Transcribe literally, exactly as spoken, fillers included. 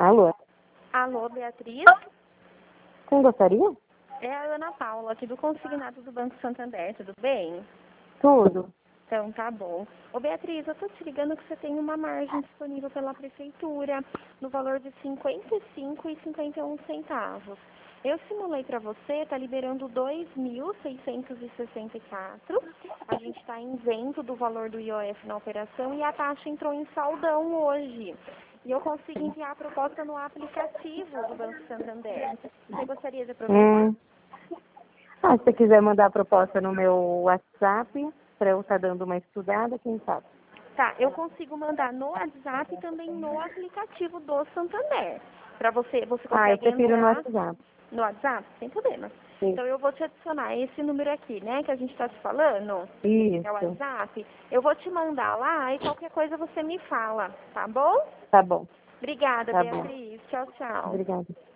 Alô? Alô, Beatriz? Quem gostaria? É a Ana Paula, aqui do Consignado do Banco Santander, tudo bem? Tudo. Então, tá bom. Ô, Beatriz, eu tô te ligando que você tem uma margem disponível pela Prefeitura no valor de cinquenta e cinco reais e cinquenta e um centavos. Eu simulei para você, tá liberando dois mil seiscentos e sessenta e quatro. A gente está isento do valor do I O F na operação e a taxa entrou em saldão hoje. E eu consigo enviar a proposta no aplicativo do Banco Santander. Você gostaria de aproveitar? Hum. Ah, se você quiser mandar a proposta no meu WhatsApp, para eu estar dando uma estudada, quem sabe? Tá, eu consigo mandar no WhatsApp e também no aplicativo do Santander. Para você, você Ah, eu consegue prefiro no entrar WhatsApp. no WhatsApp? Sem problema. Sim. Então eu vou te adicionar esse número aqui, né, que a gente está te falando. É o Isso. WhatsApp. Eu vou te mandar lá e qualquer coisa você me fala, tá bom? Tá bom. Obrigada, Tá bom. Beatriz. Tchau, tchau. Obrigada.